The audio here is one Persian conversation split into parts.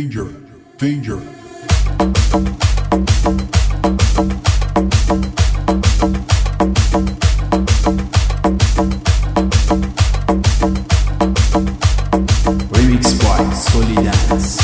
Danger, danger. Remix by Solidance.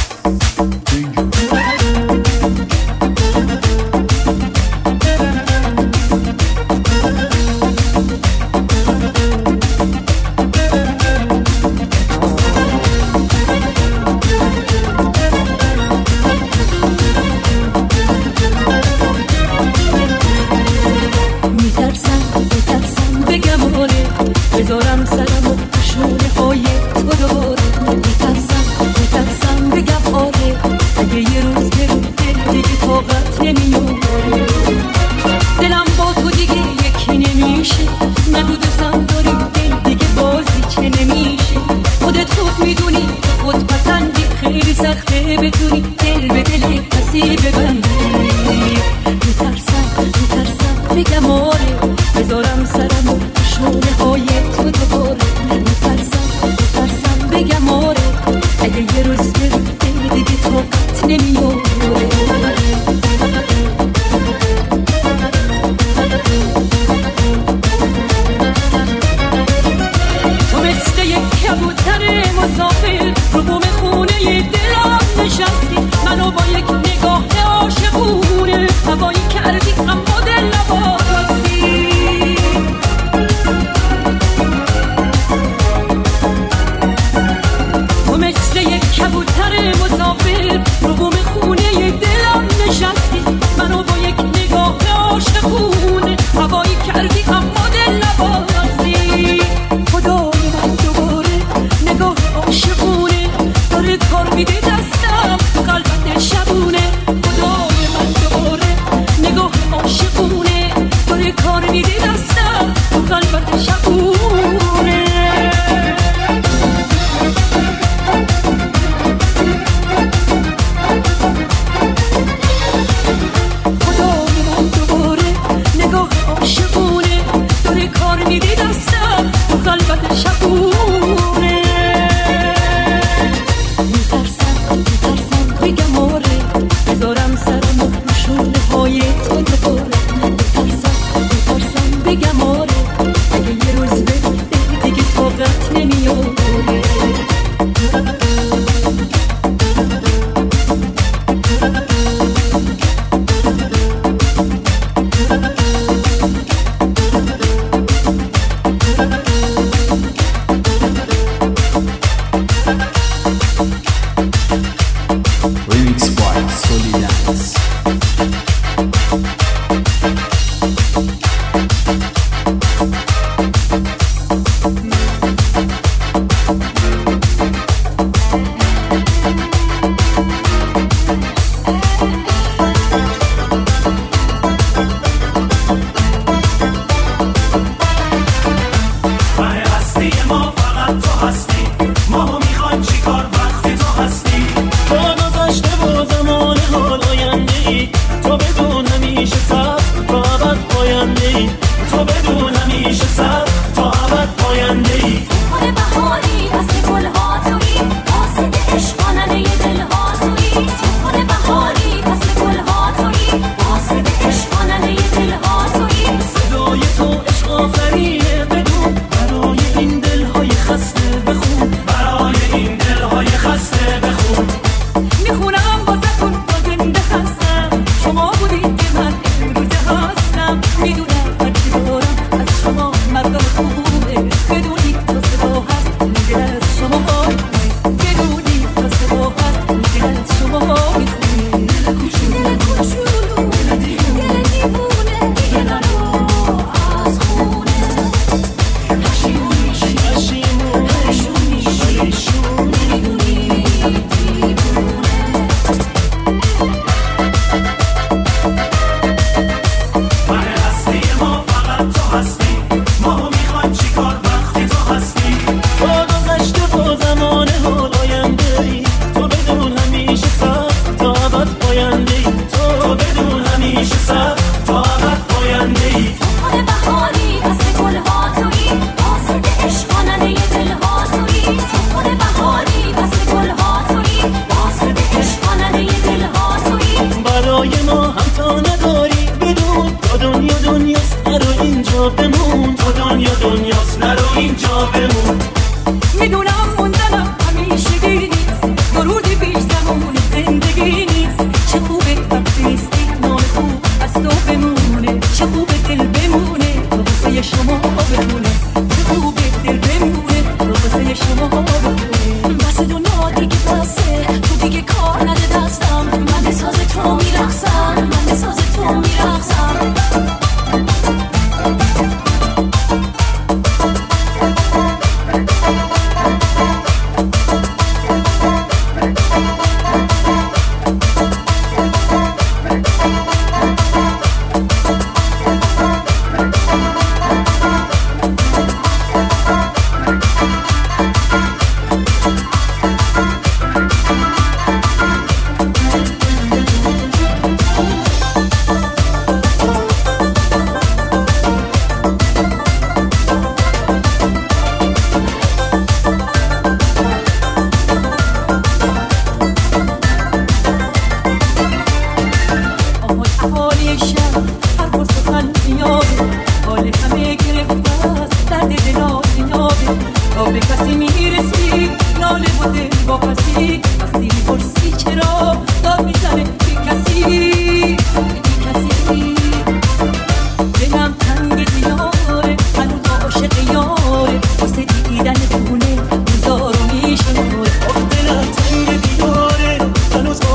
بذارم سرمو شونه های تو دوباره میترسم بگم آره اگه یه روز بروده دیگه طاقت نمیاره دلم با تو دیگه یکی نمیشه نگو دوستم داری دل دیگه بازی که نمیشه خودت خوب میدونی خود پسندی خیلی سخته بتونی دل به دل کسی ببندی میترسم بگم آره بذارم سرمو شونه های تو دوباره میترسم بگم آره اگه یه روز بروده دیگه طاقت نمیاره تو مثل یک کبوتر مسافر رو بوم خونه دلم نشستی منو با یک نگاه عاشقونه هوایی کردی اما دل نباستی کبوتر مسافر رو بوم خونه دلم نشستی منو با یک نگاه عاشقونه هوایی کردی اما دل نباستی خدای من دوباره نگاه عاشقونه داره کار میده دستم تو قلبت شبونه خدای من دوباره نگاه عاشقونه داره کار میده دستم تو قلبت شبونه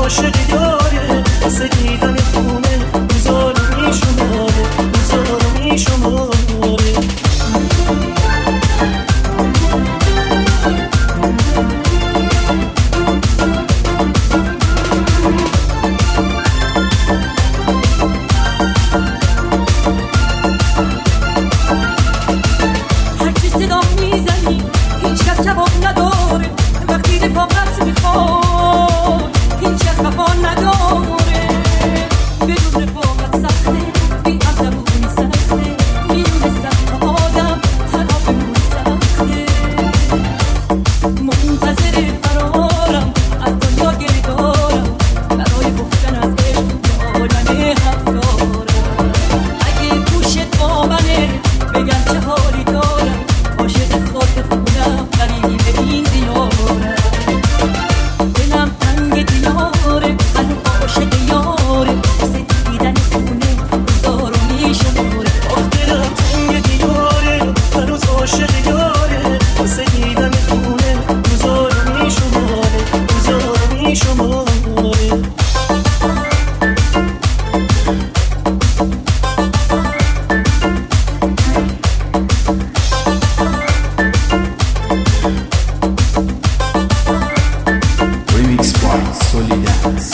عاشق یاره واسه دیدن خونه روزارو میشماره روزارو میشماره هرچی صدا میزنی هیچ کس جواب نداره وقتی رفاقت میخواد هیچ کس وفا نداره بدون رفاقت سخته بی همزبونی سخته میدونستم تا آدم تنها بمونی سخته منتظر فرارم از دنیا گریه دارم برای گفتن از عشق عالم هفتارم اگه گوشت با منه بگم چه حالی دارم عاشق خاک خونم غریب این دیارم دلم تنگ دیاره من عاشق یاره واسه دیدن خونه روزارو میشماره دلم تنگ دیاره هنوز عاشق یاره واسه دیدن خونه روزارو میشماره روزارو میشماره Remix by Solidance.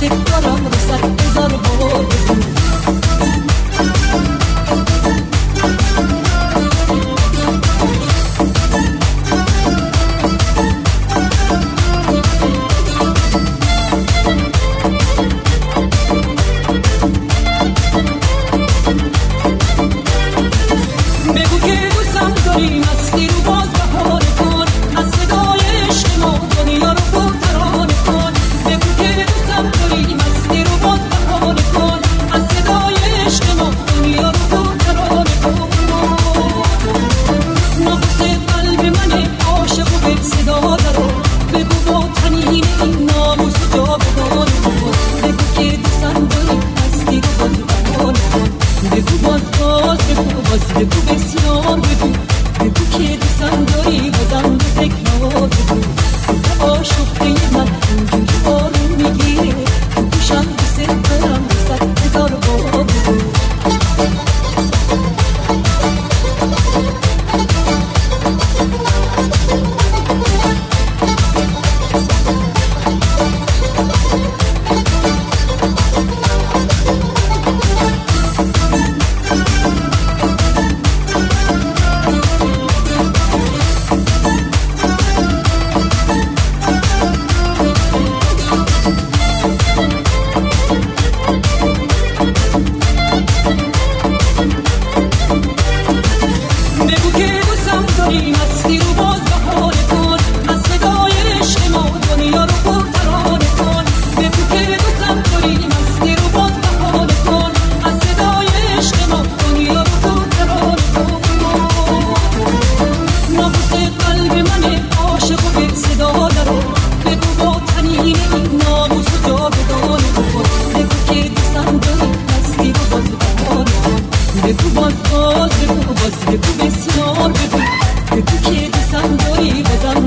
دارم رو سر بذار بار بگو. بگو بسیار بگو که دوستم داری بازم